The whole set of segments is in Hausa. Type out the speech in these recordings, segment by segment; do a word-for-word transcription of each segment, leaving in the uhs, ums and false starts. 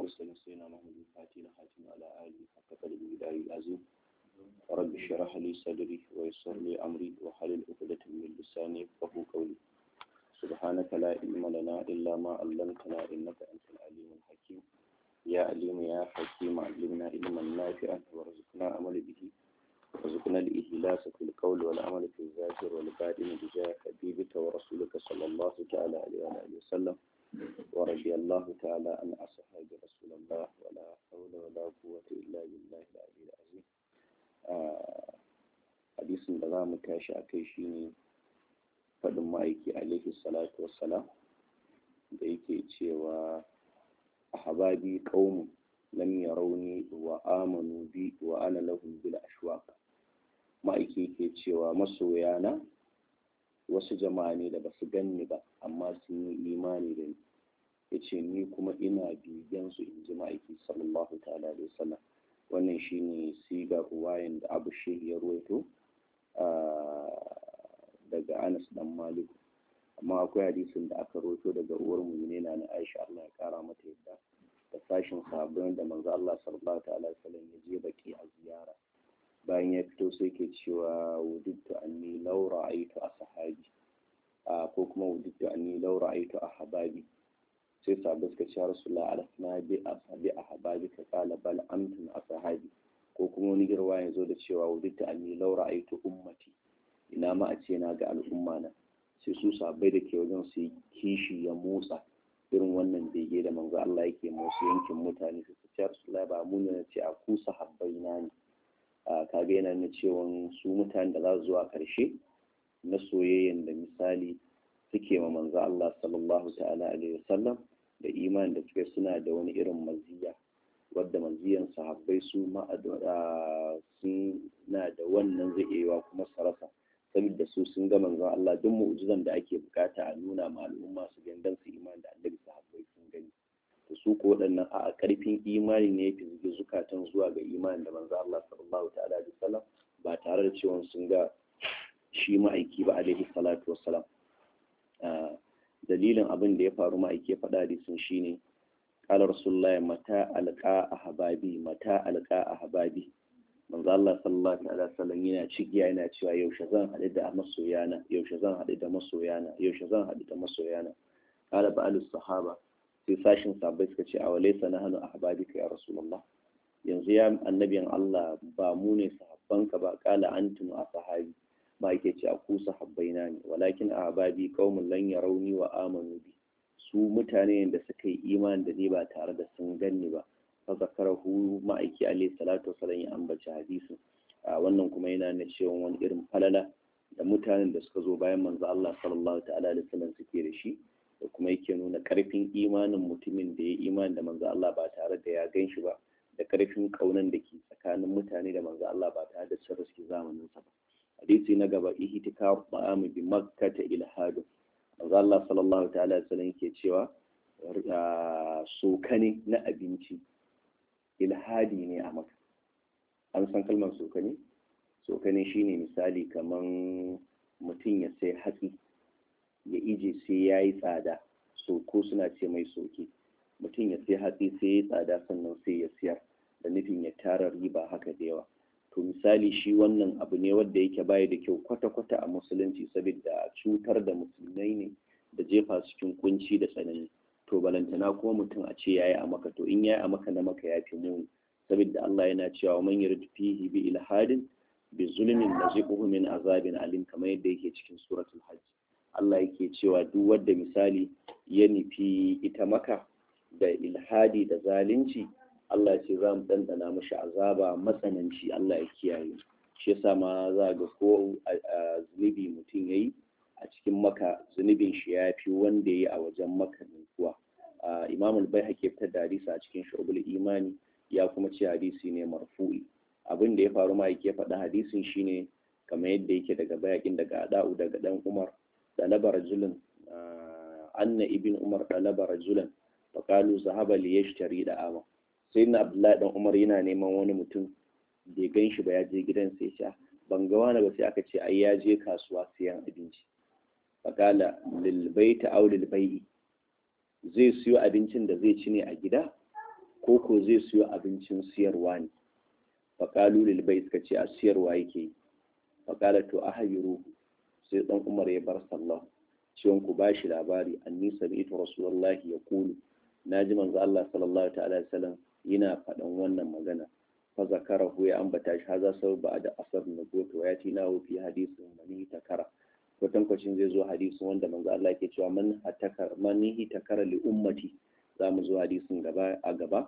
المرسلين سيدنا محمد الفاتح الخاتم على آله حق قدره الهداية العظيم رب اشرح لي صدري ويسر لي أمري وحلل عقدة من لساني يفقهوا قولي سبحانك لا علم لنا إلا ما علمتنا إنك أنت العليم الحكيم يا عليم يا حكيم علمنا علما نافعا وارزقنا عمل به وارزقنا الإخلاص في القول والعمل في الظاهر والباطن بجاه حبيبك ورسولك صلى الله تعالى عليه وآله وسلم ورضي الله تعالى عن أصحاب رسول الله ولا حول ولا قوة إلا بالله العلي العظيم. hadisin da za mu tashi a kai shine faɗin ma'aiki alaihi salatu wassalam da yake cewa ahbabi qaumun lam yarawni wa amanu bi wa ana lahum bil ashwaq. Ma'aiki ke cewa masoyana wasu jama'a ne da basu ganni ba amma sun yi imani da ni, yace ni kuma ina bibiyan su inji ma'aiki sallallahu ta'ala alaihi wasallam. Wannan shine sigar ruwayan da Abu Shehi ya ruwaito daga Anas dan Malik, amma akwai hadisin da aka ruwaito daga uwar mu'minin na Aisha Allah ya kara mata yadda da sashin sahabban da manzo Allah sallallahu ta'ala alaihi wasallam ya je baki a ziyara. Bayan ya fito sai ke cewa wudittu anni law ra'aytu ashabi ko kuma wudittu anni law ra'aytu ahbabi. Sai sahabbai suka ce Rasulullah alasna bi ashabi ahbabi ka qala bal antum ashabi. Ko kuma wani girwa ya zo da cewa wudittu anni law ra'aytu ummati, ina ma a ce na ga al'umma na. Sai su sahabbai da ke wajen su kishi ya motsa irin wannan bege da manzo Allah yake musu yankin mutane. Sai su ce Rasulullah ba mu ne ce a ku sahabbai na ne. Kaga yana nuna cewa su mutanen da za su zuwa ƙarshe na soyayyen da misali suke ma manzo Allah sallallahu ta'ala alaihi wasallam da iman da suke suna da wani irin maziya wadda maziyan sahabbai su ma suna da wannan zai iya kuma sarasa saboda su sun ga manzo Allah duk mu'jizan da ake bukata a nuna ma al'umma su gandan su iman da annabi sahabbai sun gani. To su ko waɗannan a ƙarfin imani ne ya fi zukatan zuwa ga imani da manzo Allah sallallahu ta'ala alaihi wasallam ba tare da cewa sun ga shi ma'aiki ba alaihi salatu wassalam. Dalilin abin da ya faru ma'aiki ya faɗa hadisin shine qala rasulullahi mata alqa ahbabi mata alqa ahbabi. Manzo Allah sallallahu alaihi wasallam yana cigiya yana cewa yaushe zan haɗu da masoyana yaushe zan haɗu da masoyana yaushe zan haɗu da masoyana. Qala ba'alus sahaba, sai sashin sahabbai suka ce a walaysa nahnu ahbabika ya rasulullah, yanzu ya annabiyan Allah ba mu ne sahabbanka ba. Qala antum ashabi, ba yake ce a ku sahabbaina ne, walakin ahbabi qaumun lan yarawni wa amanu bi, su mutane da suka yi imani da ni ba tare da sun ganni ba. Fa zakarahu ma'aiki alaihi salatu wasallam ya ambaci hadisin. Wannan kuma yana nuna cewa wani irin falala da mutanen da suka zo bayan manzo Allah sallallahu ta'ala alaihi wasallam suke da shi, da kuma yake nuna karfin imanin mutumin da ya imani da manzo Allah ba tare da ya gan shi ba, da karfin kaunan da ke tsakanin mutane da manzo Allah ba tare da sun riski zamanin sa ba. Hadisi na gaba ihtikar ta'am bi makkah ilhadu. Manzo Allah sallallahu ta'ala alaihi wasallam yake cewa sokane na abinci ilhadi ne a Makka. An san kalmar sokane? Sokane shine misali kaman mutum ya sai hatsi ya ije sai ya yi tsada, soko suna ce mai soke. Mutum ya sai hatsi sai ya yi tsada sannan sai ya siyar da nufin ya tara riba haka da yawa. To misali shi wannan abu ne wanda yake baya da kyau kwata-kwata a musulunci saboda cutar da musulmai ne da jefa su cikin kunci da tsanani. To balantana kuma mutum a ce yayi a Maka, to in yayi a Maka na Maka yafi muni saboda Allah yana cewa man yurid fihi bi ilhadin bi zulmin naziquhu min azabin alim, kamar yadda yake cikin suratul hajj. Allah yake cewa duk wanda misali ya nufi ita Maka da ilhadi da zalunci, Allah ya ce za mu dandana mashi azaba matsananci. Allah ya kiyaye. Shi yasa ma za ga ko zunubi mutum yayi a cikin Maka, zunubin shi ya fi wanda yayi a wajen Maka ne kuwa. Imam al-Baihaqi fitar da hadisi a cikin Shu'abul Imani, ya kuma ce hadisi ne marfu'i. Abin da ya faru ma yake faɗa hadisin shine kamar yadda yake daga Baihaqin daga Ada'u daga dan Umar talaba rajulun anna ibn Umar talaba rajulan fa qalu zahaba li yashtari da'ama. Sayyidina Abdullahi dan Umar yana neman wani mutum bai gan shi ba, ya je gidan sai ya ban ga wani ba, sai aka ce ai ya je kasuwa siyan abinci. Fa qala lil baiti aw lil bai'i, zai siyo abincin da zai ci ne a gida ko ko zai siyo abincin siyarwa ne. Faƙalu lil bai suka ce a siyarwa yake yi. Faƙala to ahyiruhu, sai dan Umar ya bar sallah cewa ku bashi labari anni sami'tu rasulullahi yaqulu, naji manzo Allah sallallahu ta'ala alaihi wasallam yana faɗan wannan magana. Fa zakarahu, ya ambata shi, haza sau ba da asar na goto ya tina fi hadisin mani takara, kwatankwacin zai zo hadisin wanda manzo Allah ke cewa man hatakar manihi takara li ummati, za mu zo hadisin gaba a gaba.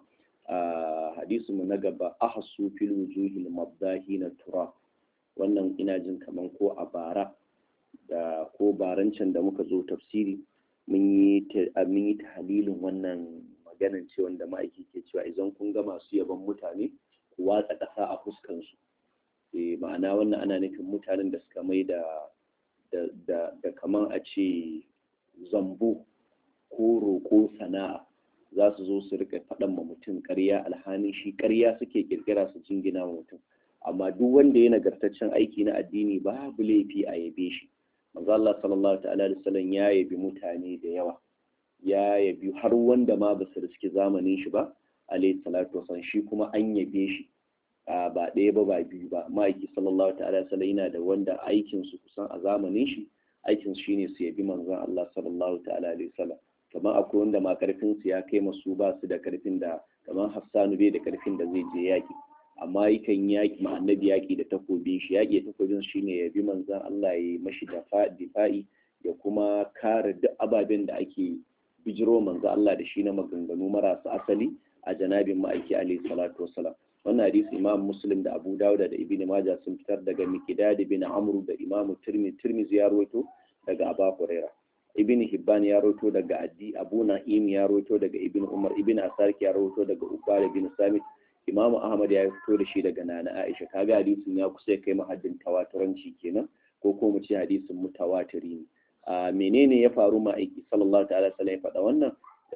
a hadisin mu na gaba, ahsu fil wujuhil mabdahina tura, wannan ina jin kaman ko a bara da ko barancan da muka zo tafsiri mun yi mun yi tahlilin wannan maganan ce wanda ma'aiki ke cewa idan kun ga masu yaban mutane ku watsa ƙasa a fuskansu. E, ma'ana wannan ana nufin mutanen da suka mai da da da, da kaman a ce zambo ko roƙo sana'a, za su zo su rika faɗan ma mutum ƙarya, alhani shi ƙarya suke ƙirƙira su jingina ma mutum. Amma duk wanda ya nagartaccen aiki na addini babu laifi a yabe shi. Manzo Allah sallallahu ta'ala alaihi wasallam ya yabi mutane da yawa, ya yabi har wanda ma ba su riski zamanin shi ba alaihi salatu wasallam, shi kuma an yabe shi ba ɗaya ba ba biyu ba. Ma'aiki sallallahu ta'ala alaihi wasallam yana da wanda aikin su kusan a zamanin shi aikin su shine su yabi manzon Allah sallallahu ta'ala alaihi wasallam. Kamar akwai wanda ma karfin su ya kai masu ba su da karfin da, kamar Hassanu bai da karfin da zai je yaki, amma yakan yaki ma annabi yaki da takobin shi. Yaki da takobin shine ya bi manzon Allah ya yi mashi difa'i ya kuma kare duk ababen da ake bijiro manzon Allah da shi na maganganu marasa asali a janabin ma'aiki alaihi salatu wassalam. Wannan hadisi Imam Muslim da Abu Dawud da Ibn Majah sun fitar daga Miqdad bin Amr da Imam Tirmidhi Tirmidhi ya rawaito daga Abu Hurairah. Ibn Hibban ya rawaito daga Addi, Abu Na'im ya rawaito daga Ibn Umar, Ibn Asakir ya rawaito daga Ubada bin Samit, Imam Ahmad ya fito da shi daga Nana Aisha. Kaga hadisin ya kusa kai mahaddin tawaturanci kenan, ko ko mu ce hadisin mutawatiri ne. a menene ya faru ma aiki sallallahu ta'ala sallam ya faɗa wannan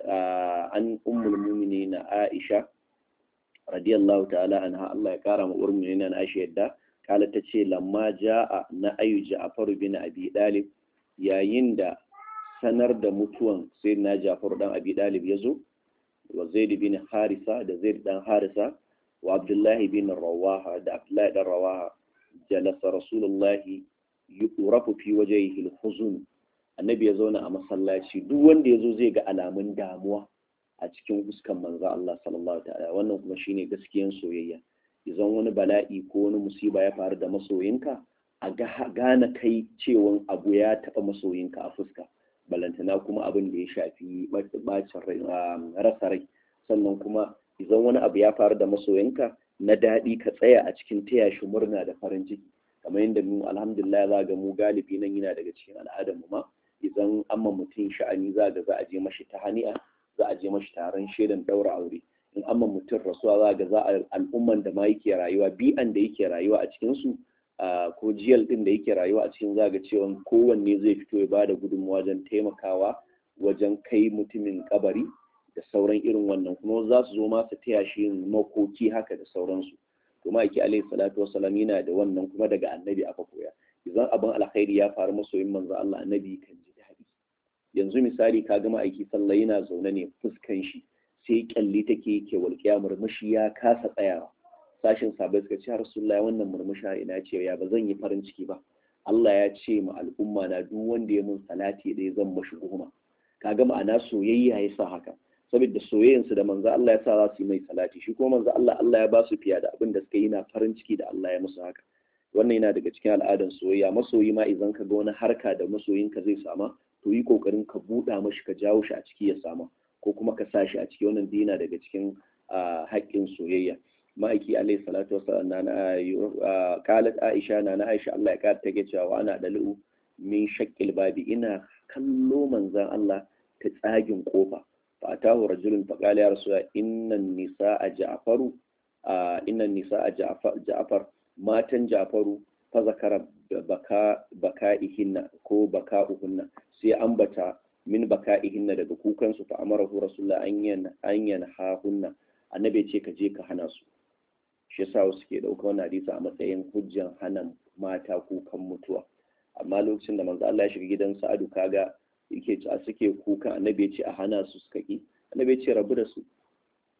an ummul mu'minin Aisha radiyallahu ta'ala anha, Allah ya kara ma ummul mu'minin Aisha yadda, kala ta ce lamma ja'a na ayu Ja'far bin Abi Dalib, yayin da sanar da mutuwan sayyidina Ja'far dan Abi Dalib yazo, wa Zaid bin Harisa da Zaid dan Harisa, wa Abdullah bin Rawaha da Abdullah dan Rawaha, jalasa Rasulullahi yurafu fi wajhihi al-huzn, annabi ya zauna a masallaci, duk wanda yazo zai ga alamun damuwa a cikin fuskan manzo Allah sallallahu ta'ala. Wannan kuma shine gaskiyan soyayya. Idan wani bala'i ko wani musiba ya faru da masoyinka, a gane kai cewan abu ya taɓa masoyinka a fuska, balantana kuma abin da ya shafi bacin rai, rasa rai. Sannan kuma idan wani abu ya faru da masoyinka na daɗi, ka tsaya a cikin taya shi murna da farin ciki, kamar yadda mu alhamdulillah za ga mu galibi nan yana daga cikin al'adar mu ma, idan amma mutum sha'ani za ga za a je mashi ta hani'a, za a je mashi taron shaidan daura aure. In amma mutum rasuwa za ga za a al'umman da ma yake rayuwa, bi'an da yake rayuwa a cikin su, ko jiyal din da yake rayuwa a cikin, za ga cewa kowanne zai fito ya bada gudunmawa wajen taimakawa wajen kai mutumin kabari da sauran irin wannan, kuma za su zo ma su taya shi yin makoki haka da sauransu. kuma ake alaihi salatu wasalam yana da wannan, kuma daga annabi aka koya. Idan abin alkhairi ya faru masoyin manzo Allah, annabi kan ji daɗi. Yanzu misali ka ga ma'aiki sallah yana zaune ne, fuskan shi sai kyalli take yake walƙiya, murmushi ya kasa tsayawa. Sashin sahabbai suka ce Rasulullahi wannan murmushi ina ce ya ba zan yi farin ciki ba, Allah ya ce ma al'umma na duk wanda ya mun salati ɗaya zan mashi goma. Kaga ma'ana soyayya ya sa haka, saboda soyayyansu da manzo Allah ya sa za su yi mai salati, shi kuma manzo Allah Allah ya ba su fiya da abin da suka yi, na farin ciki da Allah ya musu haka. Wannan yana daga cikin al'adan soyayya. Masoyi ma idan ka ga wani harka da masoyinka zai sama, to yi kokarin ka buɗa mashi, ka jawo shi a ciki ya sama, ko kuma ka sa shi a ciki. Wannan dina daga cikin haƙƙin soyayya. Ma'aiki alaihi salatu wasallam na qalat Aisha na na Aisha Allah ya kara take cewa wa ana dalu min shaqqil babi, ina kallo manzon Allah ta tsagin kofa. فأتاه رجل فقال يا رسول الله إن النساء جعفر آه إن النساء جعفر جعفر ما تن جعفر فذكر بكاء بكائهن كو بكاؤهن سي أنبتا من بكائهن daga kukan su, fa amarahu rasulullah an yan an yanhahunna, annabi ce ka je ka hana su. Shi yasa wasu ke dauka wannan hadisi a matsayin hujjan hana mata kukan mutuwa, amma lokacin da manzo Allah ya shiga gidan Sa'adu, kaga yake ci a suke kuka, annabi ya ce a hana su, suka ki, annabi ya ce rabu da su,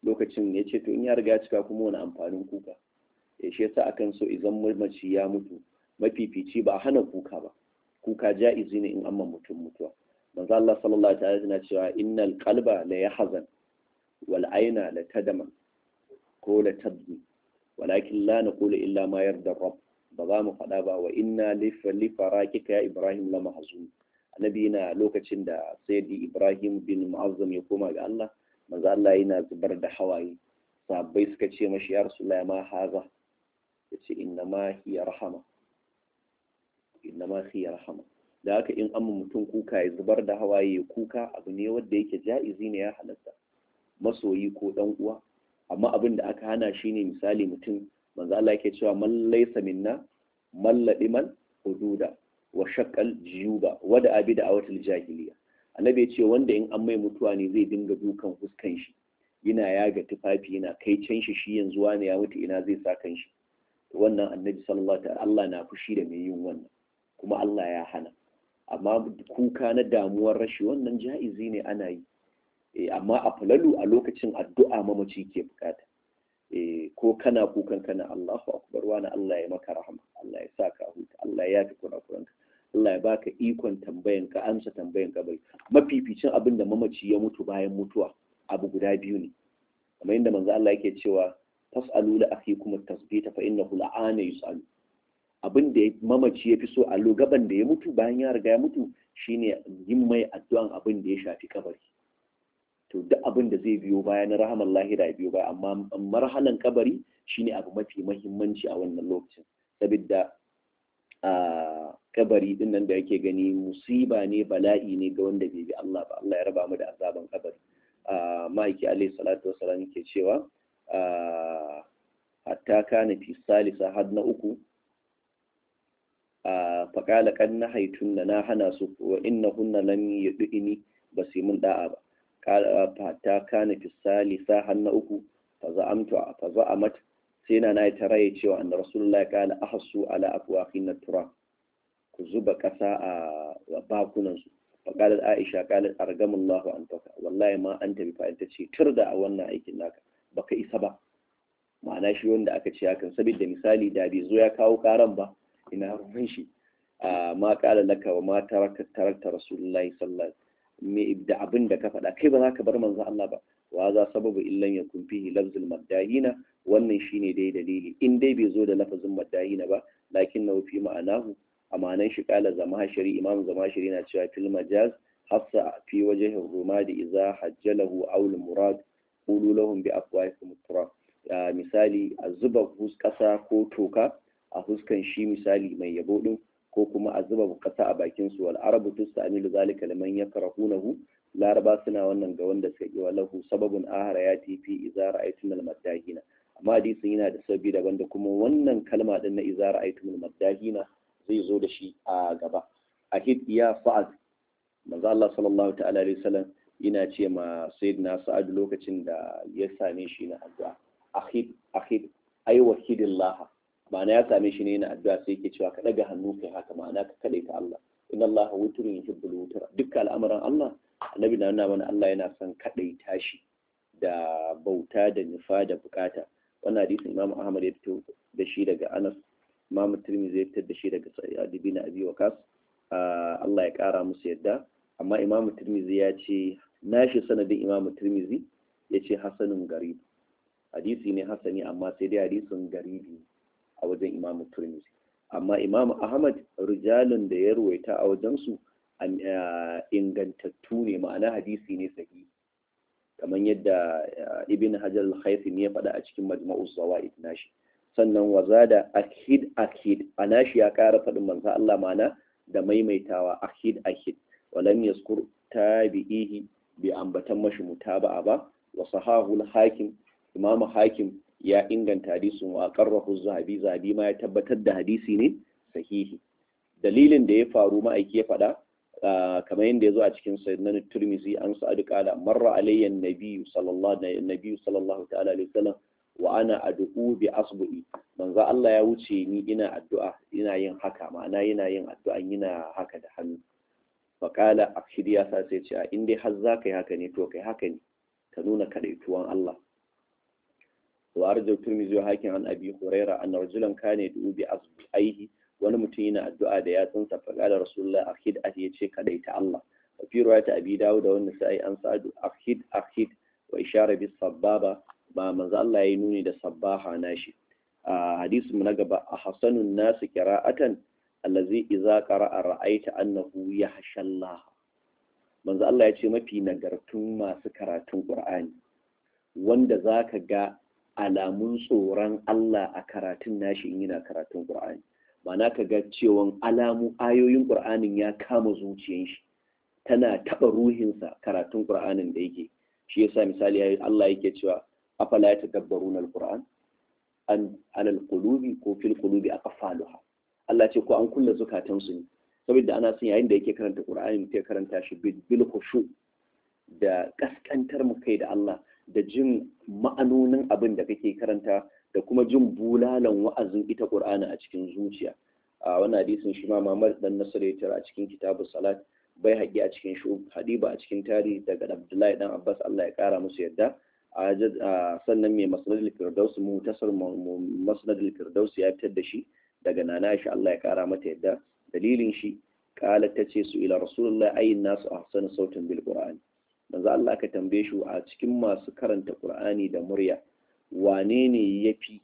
lokacin ya ce to in ya riga cika kuma wani amfanin kuka ya shi yasa akan so idan mamaci ya mutu mafifici ba a hana kuka ba, kuka ja'izi ne in amma mutum mutuwa. manzo Allah sallallahu alaihi wasallam cewa innal qalba la yahzan wal ayna la tadama ko la tabki walakin la naqulu illa ma yarda rabb, ba za mu faɗa ba wa inna li faraqika ya Ibrahim la mahzun. annabi yana lokacin da sayyidi Ibrahim bin Mu'azzam ya koma ga Allah, manzo Allah yana zubar da hawaye, sahabbai suka ce mashi ya Rasulullah ma haza, yace inna ma hiya rahama, inna ma hiya rahama. da haka in amma mutum kuka ya zubar da hawaye kuka abu ne wanda yake ja'izi ne, ya halatta masoyi ko dan uwa. amma abin da aka hana shine misali mutum, manzo Allah yake cewa man laysa minna malladi man hududa wa shaqqal jiyuba wa da abi da awatul jahiliya. annabi ya ce wanda in an mai mutuwa ne zai dinga dukan huskan shi, yana yaga tufafi, yana kai can shi shi yanzu wani ya mutu ina zai sa kan shi. wannan annabi sallallahu alaihi wasallam Allah na fushi da mai yin wannan, kuma Allah ya hana. amma kuka na damuwar rashi wannan ja'izi ne, ana yi. e, amma a falalu a lokacin addu'a mamaci ke bukata. e, ko kana kukan kana Allahu akbar wani Allah ya maka rahama, Allah ya sa ka huta, Allah ya fi kurakuranka, Allah ya baka ikon tambayan ka, amsa tambayan ka. bai mafificin abin da mamaci ya mutu bayan mutuwa abu guda biyu ne, kamar yadda manzo Allah yake cewa fas'alu la akhikum at-tasbita fa innahu la'ana yus'alu. abin da mamaci ya fi so a gaban da ya mutu bayan ya riga ya mutu shine yin mai addu'an abin da ya shafi kabari. to duk abin da zai biyo baya na rahaman lahira biyo baya, amma marhalan kabari shine abu mafi mahimmanci a wannan lokacin, saboda a kabari din nan da yake gani musiba ne, bala'i ne ga wanda bai bi Allah ba. Allah ya raba mu da azaban kabari. a ma'aiki alaihi salatu wasalam yake cewa hatta kana fi salisa had na uku faƙala kan na haitun na hana su wa inna hunna lam yudini ba su mun da'a ba. ta kana fi salisa har na uku fa za'amtu fa za'amat sai na nayi taraye cewa anna rasulullahi qala ahsu ala afwaqin tura, ku zuba ƙasa a bakunan su. fa qalat aisha qalat argamullahu antaka wallahi ma anta bi fa'ilta ce turda a wannan aikin naka, baka isa ba. ma'ana shi wanda aka ce hakan saboda misali da bai zo ya kawo karan ba, ina ruwan shi. ma qala laka wa ma taraka tarakta rasulullahi sallallahu alaihi wasallam, da abin da ka faɗa kai ba za ka bar manzo Allah ba. wa za sababu illan yakun fihi lafzul maddahina, wannan shine dai dalili in dai bai zo da lafazin maddahina ba, lakin na fi ma'anahu amanan shi qala zamashiri, imam zamashiri na cewa fil majaz hafsa fi wajhi rumadi idza hajjalahu aw al murad qulu lahum bi afwahikum turab. misali a zuba kasa ko toka a huskan shi misali mai yabo din, ko kuma a zuba kasa a bakin su. wal arabu tustamilu zalika liman yakrahunahu, laraba suna wannan ga wanda suka yi walahu sababun ahara ya tifi idza ra'aytum al maddahina. amma hadisin yana da sababi daban da kuma wannan kalma din na idza ra'aytum al maddahina zai zo da shi a gaba. ahid ya fa'ad, manzo Allah sallallahu ta'ala alaihi wasallam yana ce ma sayyidina sa'ad lokacin da ya same shi na addu'a, ahid ahid ay wahidillah, ma'ana ya same shi ne na addu'a sai yake cewa ka daga hannu kai haka, ma'ana ka kade ta Allah. inna Allah wutrun yuhibbul wutra, dukkan al'amuran Allah annabi na nuna mana Allah yana son kade tashi da bauta da nufa da bukata. wannan hadisin Imam Ahmad ya fito da shi daga Anas, Imam Tirmidhi ya fitar da shi daga Sa'id bin Abi Waqqas, Allah ya kara musu yadda. amma Imam Tirmidhi ya ce nashi sanadin Imam Tirmidhi ya ce hasanun garib, hadisi ne hasani amma sai dai hadisin garibi a wajen Imam Tirmidhi. amma Imam Ahmad rijalun da ya ruwaita a wajen su ingantattu ne, ma'ana hadisi ne sahihi, kamar yadda Ibn Hajar al-Haythami ya faɗa a cikin Majma'uz Zawaid nashi. sannan wazada akid akid, anashi ya ƙara faɗin manzo Allah ma'ana da maimaitawa akid akid. walam yazkur tabi'ihi bi ambatan mashi mutaba'a ba. wa sahahu al-Hakim, Imam Hakim ya inganta hadisin wa qarrahu zahabi, zahabi ma ya tabbatar da hadisi ne sahihi. dalilin da ya faru ma'aiki ya faɗa kamar yadda ya zo a cikin sunan Tirmidhi, an sa'ad qala marra alayya an-nabiy sallallahu alaihi sallallahu ta'ala alaihi wasallam wa ana ad'u bi asbu'i, manzo Allah ya wuce ni ina addu'a ina yin haka, ma'ana yana yin addu'a yana haka da hannu. fa qala akshir ya sa sai ce in dai har zaka yi haka ne to kai haka ne, ka nuna kadaituwan Allah. wa arjau tirmidhi hakim an abi huraira anna rajulan kana yad'u bi asbihi wani mutum yana addu'a da yatsunsa fa qala rasulullah akhid ati yace kadaita Allah wa fi riwayat abi dawud wa an-nasa'i an sa'ad akhid akhid wa ishara bis sababa ba manzo Allah yayi nuni da sabbaha nashi a hadisin na gaba ahsanun nas qira'atan allazi idza qara'a ra'aita annahu yahsha Allah manzo Allah ya ce mafi nagartun masu karatun Qur'ani wanda zaka ga alamun tsoron Allah a karatun nashi in yana karatun Qur'ani ma'ana ka ga cewa alamu ayoyin Qur'anin ya kama zuciyar shi tana taba ruhinsa karatun Qur'anin da yake shi yasa misali Allah yake cewa afala yatadabbaruna al-Qur'an an alal qulubi ko fil qulubi aqfaluha Allah ce ko an kulla zukatan su ne saboda ana son yayin da yake karanta Qur'ani mutum ya karanta shi bil khushu da kaskantar mu kai da Allah da jin ma'anonin abin da kake karanta da kuma jin bulalan wa'azin ita Qur'ani a cikin zuciya a wannan hadisin shi ma Muhammad dan Nasr ya tara a cikin kitabus salat bai haƙi a cikin shu hadiba a cikin tarihi daga Abdullahi dan Abbas Allah ya kara musu yadda a sannan mai masnadul firdaus mu tasar masnadul firdaus ya fitar da shi daga nana Aisha Allah ya kara mata yadda dalilin shi kala tace su ila rasulullahi ayin nasu ahsanu sautin bil qur'ani manzo Allah ka tambaye shi a cikin masu karanta Qur'ani da murya wane ne yafi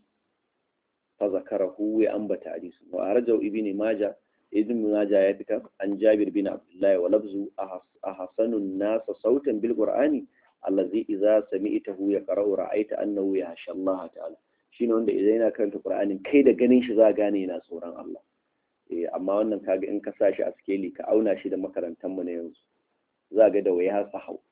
fa zakarahu ya ambata hadisi wa arjau ibn majah ibn majah ya fita an Jabir bin Abdullah wa lafzu ahsanun nas sautan bil Qur'ani allazi idza sami'tahu yaqra'u ra'aita annahu yahsha Allah ta'ala shine wanda idan yana karanta Qur'anin kai da ganin shi za gane yana tsoron Allah eh amma wannan kaga in ka sa shi a skeli ka auna shi da makarantan mu na yanzu za ga da waya sa hau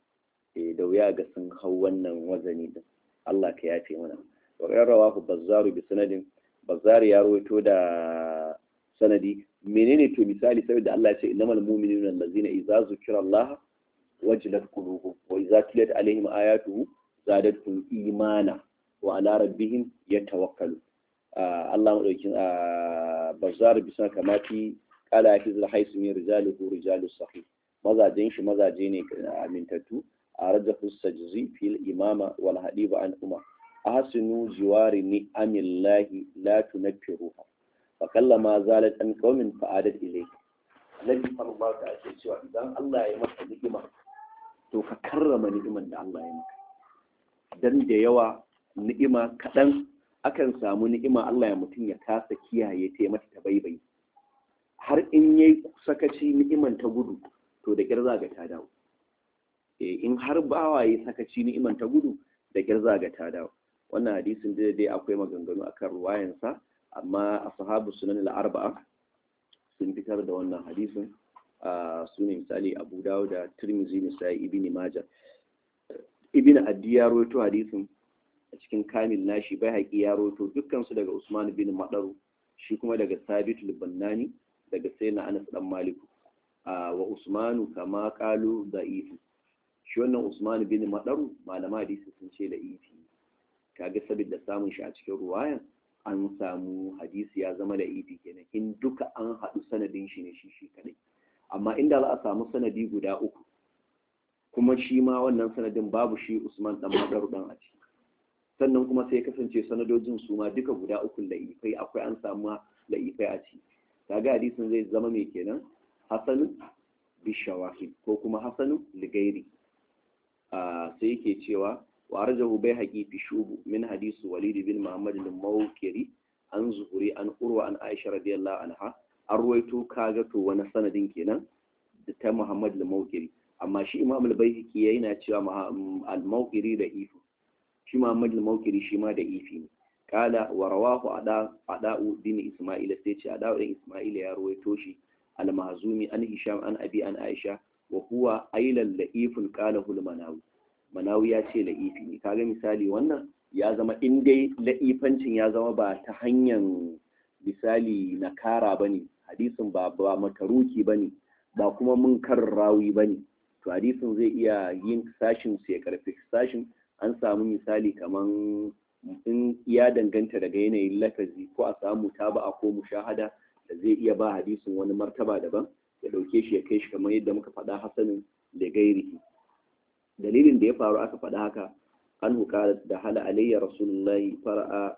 da wuya ga sun hau wannan wazani din Allah ka yafe mana wa rawahu bazzaru bi sanadin bazzar ya rawaito da sanadi menene to misali saboda Allah ya ce innamal mu'minuna allazina idza zukira Allah wajilat qulubuhum wa idza tuliyat alaihim ayatuhu zadatuhum imana wa ala rabbihim yatawakkalu Allah madaukin bazzar bi sanan kamati qala fi al-haysmi rijaluhu rijalus sahih mazajen shi mazaje ne amintattu أرجح السجزي في الإمامة والحديث عن أمة أحسنوا جوار نعم الله لا تنكروها فكلما زالت عن قوم فعادت إليك الذي صلى الله عليه وسلم إذا الله يمسك نعمة to ka karrama ni'imar da Allah ya maka dan da yawa ni'ima kaɗan akan samu ni'ima Allah ya mutum ya kasa kiyaye ta mata ta baibai har in yayi sakaci ni'iman ta gudu to da kirza ga ta dawo in har bawaye sakaci ni'iman ta gudu da kirza ga ta dawo wannan hadisin da dai akwai maganganu akan ruwayansa amma ashabu sunan al-arba'a sun fitar da wannan hadisin su ne misali Abu Dawud da Tirmidhi Nasa'i Ibn Majah Ibn Addi ya rawaito hadisin a cikin Kamil nashi Baihaqi ya rawaito dukkan su daga Usman bin Madaru shi kuma daga Sabit al-Bannani daga Sayyidina Anas dan Malik wa Usmanu kama qalu da'ifu shi wannan Usman bin Madaru malama hadisi sun ce da ifi kaga saboda samun shi a cikin ruwayan an samu hadisi ya zama da ifi kenan in duka an haɗu sanadin shi ne shi shi kadai amma inda za a samu sanadi guda uku kuma shi ma wannan sanadin babu shi Usman dan Madaru dan a ciki sannan kuma sai kasance sanadojin su ma duka guda uku la'ifai akwai an samu la'ifai a ciki kaga hadisin zai zama mai kenan hasanun bishawahid ko kuma hasanun ligairi sai yake cewa wa arjahu baihaqi fi shubu min hadisi walid bin muhammad al-mawkiri an zuhuri an urwa an aisha radiyallahu anha an ruwaito kaga to wani sanadin kenan da ta muhammad al-mawkiri amma shi imam al-baihaqi yana cewa al-mawkiri da ifu shi muhammad al-mawkiri shi ma da ifi ne kala wa rawahu ada ada'u bin isma'ila sai ce ada'u bin isma'ila ya ruwaito shi al-mahzumi an hisham an abi an aisha wa huwa ailal la'ifun qalahu al-manawi manawi ya ce la'ifi ne kaga misali wannan ya zama in dai la'ifancin ya zama ba ta hanyar misali na kara bane hadisin ba ba mataruki bane ba kuma munkar rawi bane to hadisin zai iya yin sashin sai karfi sashin an samu misali kaman in ya danganta daga yanayin lafazi ko a samu taba'a ko mushahada da zai iya ba hadisin wani martaba daban ya dauke shi ya kai shi kamar yadda muka faɗa hasanin da gairihi dalilin da ya faru aka faɗa haka anhu qalat da hala alayya rasulullahi fara'a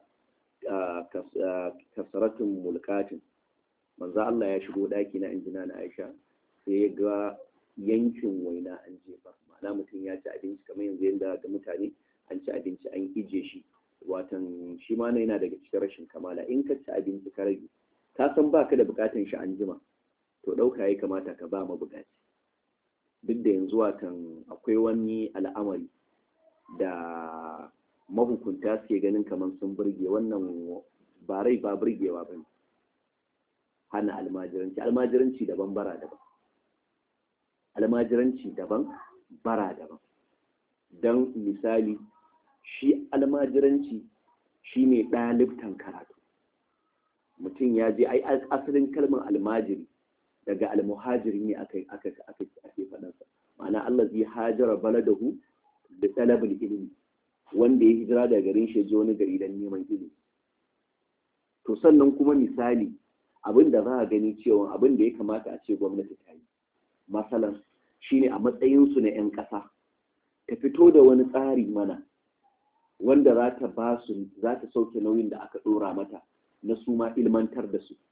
kasratun mulkatin. Manzo Allah ya shigo daki na injina na Aisha sai ya ga yankin waina an jefa, ma'ana mutum ya ci abinci kamar yanzu yadda ga mutane an ci abinci an ije shi, watan shi ma yana daga cikin rashin kamala. In ka ci abinci ka rage, ka san baka da bukatan shi an jima, to dauka ya kamata ka ba ma bukaci. Duk da yanzu watan akwai wani al'amari da mahukunta suke ganin kamar sun burge, wannan ba rai ba burgewa bane. Hana almajiranci, almajiranci daban bara daban, almajiranci daban bara daban. Don misali, shi almajiranci shi ne ɗalibtan karatu. Mutum ya je, ai asalin kalmar almajiri daga almuhajiri ne aka ake faɗansa, ma'ana Allah zai hajara baladahu da talabul ilimi, wanda ya hijira daga garin shi je wani gari don neman ilimi. To sannan kuma misali, abin da za a gani cewa abin da ya kamata a ce gwamnati ta yi masalan shine a matsayinsu na 'yan ƙasa ta fito da wani tsari mana wanda za ta ba su, za ta sauke nauyin da aka ɗora mata na su ma ilmantar da su.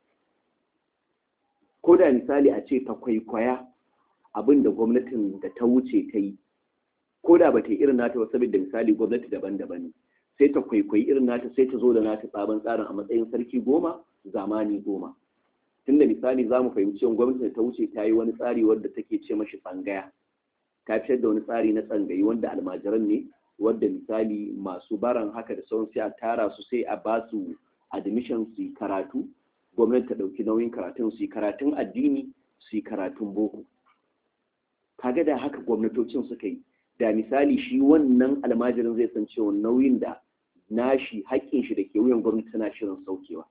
Ko da misali a ce ta kwaikwaya abin da gwamnatin da ta wuce ta yi, ko da ba ta yi irin nata ba, saboda misali gwamnati daban-daban ne, sai ta kwaikwayi irin nata, sai ta zo da nata sabon tsarin a matsayin sarki goma zamani goma. Tunda misali za mu fahimci cewa gwamnati da ta wuce ta yi wani tsari wadda take ce mashi tsangaya, ta fitar da wani tsari na tsangayi wanda almajiran ne, wadda misali masu baran haka da sauran sai a tara su, sai a ba su admission su yi karatu, gwamnati ta ɗauki nauyin karatun, su yi karatun addini, su yi karatun boko. Kaga da haka gwamnatocin suka yi, da misali shi wannan almajirin zai san cewa nauyin da nashi haƙƙin shi da ke wuyan gwamnati tana shirin saukewa.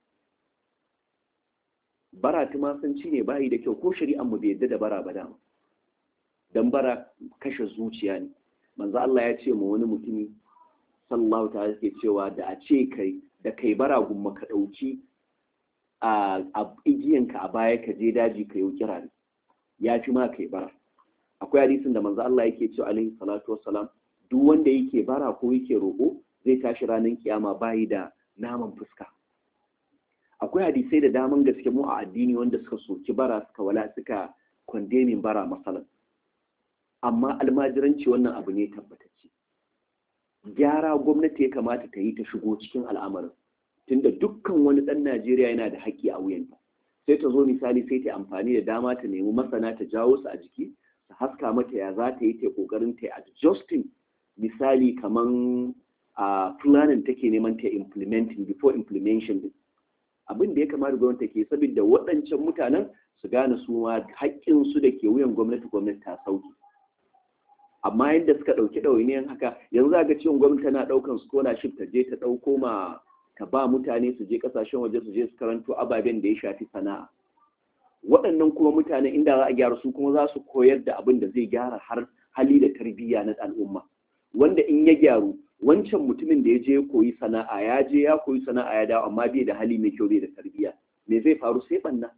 Bara tumasanci ne bayi da kyau, ko shari'an mu bai yadda da bara ba dama, dan bara kashe zuciya ne. Manzo Allah ya ce ma wani mutumi sallallahu ta'ala yake cewa da a ce kai da kai bara gumma ka dauki a igiyanka a baya ka je daji ka yi kira ne, ya fi ma kai bara. Akwai hadisin da manzo Allah yake cewa alaihi salatu wassalam, duk wanda yake bara ko yake roƙo zai tashi ranar kiyama bayi da naman fuska. Akwai hadisai da daman gaske mu a addini wanda suka soki bara, suka wala suka kwandemin bara masalan. Amma almajiranci wannan abu ne tabbatacce. Gyara gwamnati ya kamata ta yi ta shigo cikin al'amarin, tunda dukkan wani ɗan Najeriya yana da haƙƙi a wuyanta. Sai ta zo misali sai ta amfani da dama ta nemi masana ta jawo su a jiki, ta haska mata ya za ta yi ta ƙoƙarin ta adjusting, misali kaman a planning take neman ta implementing before implementation din. Abin da ya kamata gwamnati ke, saboda waɗancan mutanen su gane su ma haƙƙinsu da ke wuyan gwamnati gwamnati ta sauke. Amma yadda suka ɗauki ɗawainiyan haka, yanzu za ga cewa gwamnati tana ɗaukan scholarship ta je ta ɗauko ma ta ba mutane su je ƙasashen waje su je su karanto ababen da ya shafi sana'a. Waɗannan kuma mutane inda za a gyara su kuma za su koyar da abin da zai gyara har hali da tarbiyya na al'umma, wanda in ya gyaru wancan mutumin da ya je koyi sana'a ya je ya koyi sana'a ya dawo amma bai da hali mai kyau, bai da tarbiyya, me zai faru? Sai banna,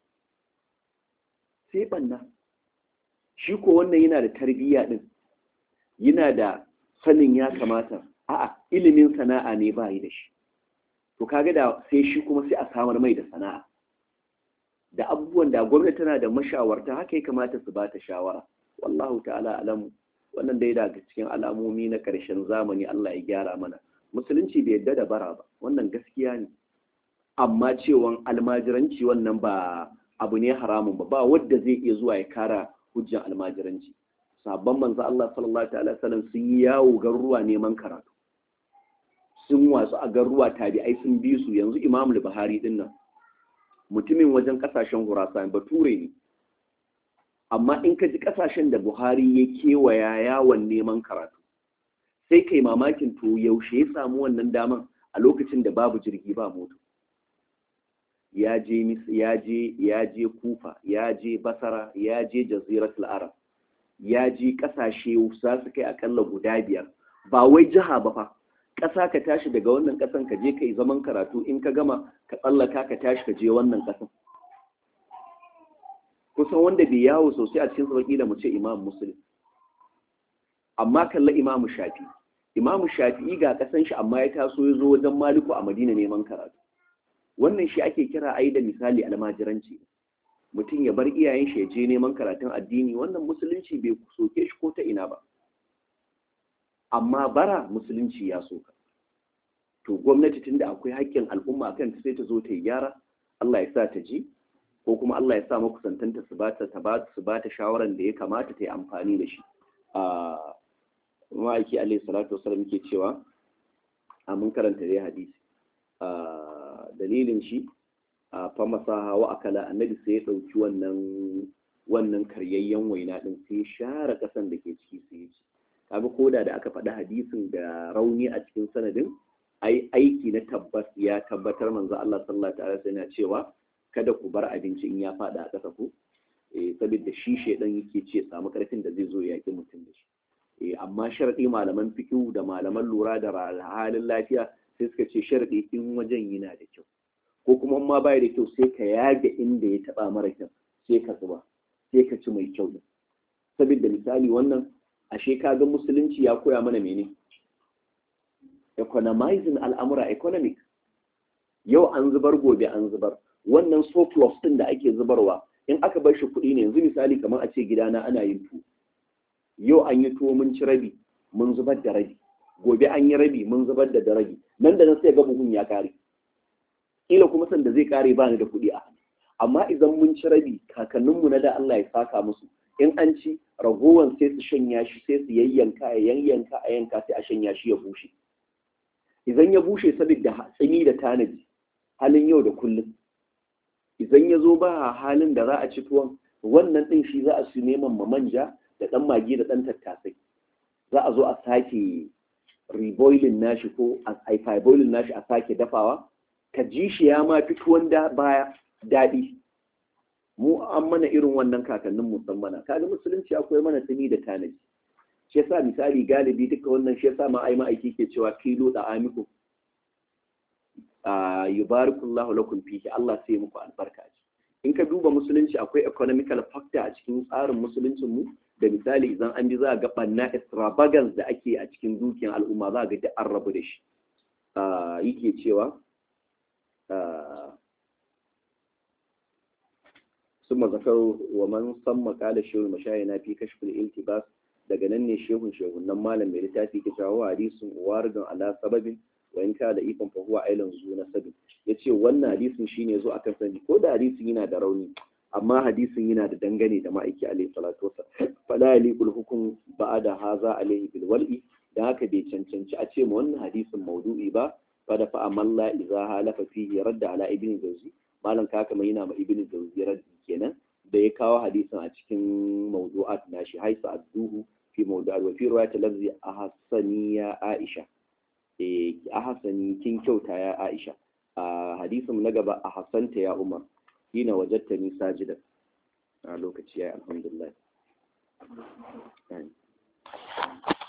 sai banna. Shi ko wannan yana da tarbiyya din, yana da sanin ya kamata, a'a ilimin sana'a ne ba yi da shi, to kaga da sai shi kuma sai a samar mai da sana'a da abubuwan da gwamnati tana da mashawarta, haka ya kamata su ba ta shawara. Wallahu ta'ala alamu. Wannan dai daga cikin alamomi na ƙarshen zamani, Allah ya gyara mana. Musulunci bai yadda da bara ba, wannan gaskiya ne, amma cewan almajiranci wannan ba abu ne haramun ba, ba wadda zai iya zuwa ya kara hujjan almajiranci. Sabon manzo Allah sallallahu alaihi wasallam sun yi yawo garuruwa neman karatu, sun wasu a garuruwa tabi'ai sun bi su. Yanzu Imam al-Buhari din nan mutumin wajen kasashen Khurasan bature ne, amma in ka ji kasashen da Buhari ya kewaya yawon neman karatu, sai kai mamakin to yaushe ya samu wannan daman a lokacin da babu jirgi ba moto. Ya je ya je ya je Kufa, ya je Basra, ya je Jaziratul Arab, ya je kasashe za su kai akalla guda biyar, ba wai jiha ba fa, ƙasa ka tashi daga wannan ƙasan ka je ka yi zaman karatu, in ka gama ka tsallaka ka tashi ka je wannan ƙasan. Kusan wanda bai yawo sosai a cikin sauƙi da mu ce Imam Muslim, amma kalla Imam Shafi imamu shafi'i ga kasan shi amma ya taso ya zo wajen maliku a madina neman karatu. Wannan shi ake kira ai da misali almajiranci. Mutum ya bar iyayen shi ya je neman karatun addini, wannan musulunci bai soke shi ko ta ina ba, amma bara musulunci ya soka. To gwamnati tunda akwai haƙƙin al'umma kan ta sai ta zo ta yi gyara, Allah ya sa ta ji, ko kuma Allah ya sa makusantanta su bata ta ba su bata shawaran da ya kamata ta yi amfani da shi. a ma'aiki alaihi salatu wasallam yake cewa a mun karanta dai hadisi a dalilin shi a famasaha wa akala, annabi sai ya dauki wannan wannan karyayyen waina din sai ya share kasan da ke ciki sai ya ci. kaga koda da aka faɗi hadisin da rauni a cikin sanadin, ai aiki na tabbas ya tabbatar manzo Allah sallallahu alaihi wasallam yana cewa kada ku bar abinci in ya faɗa a ƙasa ku, eh saboda shi shedan yake ce samu karfin da zai zo ya yaki mutum da shi. eh amma sharadi malaman fiqh da malaman lura da halin lafiya sai suka ce sharadi in wajen yana da kyau, ko kuma in ma bai da kyau sai ka yaga inda ya taba mara kyau sai ka zuba sai ka ci mai kyau din. saboda misali wannan ashe kaga musulunci ya koya mana mene, economizing al'amura, economic. Yau an zubar gobe an zubar, wannan surplus din da ake zubarwa in aka bar shi kuɗi ne. Yanzu misali kamar a ce gidana ana yin tuwo, yau an yi tuwo mun ci rabi mun zubar da rabi, gobe an yi rabi mun zubar da da rabi, nan da nan sai ga buhun ya kare, kila kuma san da zai kare ba ni da kuɗi a hannu. Amma idan mun ci rabi, kakanninmu na da Allah ya saka musu, in an ci ragowan sai su shanya shi, sai su yayyanka a yayyanka a yanka sai a shanya shi ya bushe. Idan ya bushe saboda tsini da tanaji halin yau da kullum, idan ya zo ba halin da za a ci tuwon, wannan ɗin shi za a su neman ma manja da ɗan magi da ɗan tattasai, za a zo a sake reboiling nashi ko a boiling nashi a sake dafawa, ka ji shi ya ma fi tuwon da baya daɗi. Mu an mana irin wannan kakannin musammana, kaga musulunci akwai mana tsini da tanaji. Shi yasa misali galibi duka wannan shi yasa ma ai ma'aiki ke cewa kilo da amiku a yubarikullahu lakum fihi, Allah sai muku albarka. In ka duba musulunci akwai economical factor a cikin tsarin musuluncin mu, da misali idan an ji za ga banna extravagance da ake a cikin dukiyar al'umma za ga da an rabu da shi. Yake cewa ثم ذكروا ومن ثم قال الشيخ المشايخ في كشف الالتباس, daga nan ne shehun shehun nan malam mai littafi ke cewa hadisin waridun ala sababin wa in ka da ifan fa huwa ailan zu na sabin. yace wannan hadisin shine zo akan sani, ko da hadisin yana da rauni amma hadisin yana da dangane da ma'aiki alaihi salatu wasallam. fala yaliqul hukm ba'da haza alaihi bil wal'i, dan haka bai cancanci a ce mu wannan hadisin maudu'i ba. fa da fa amalla idza halafa fihi radda ala ibn jawzi, malam ka kama yana ma ibn jawzi raddi kenan da ya kawo hadisin a cikin mawdu'at nashi, haisa adduhu fi mawdu'at wa fi riwayat lafzi ahsani ya Aisha, eh ahsani kin kyauta ya Aisha. a hadisin na gaba ahsanta ya Umar, ina wajadtani sajidan. a lokaci yayi, alhamdulillah.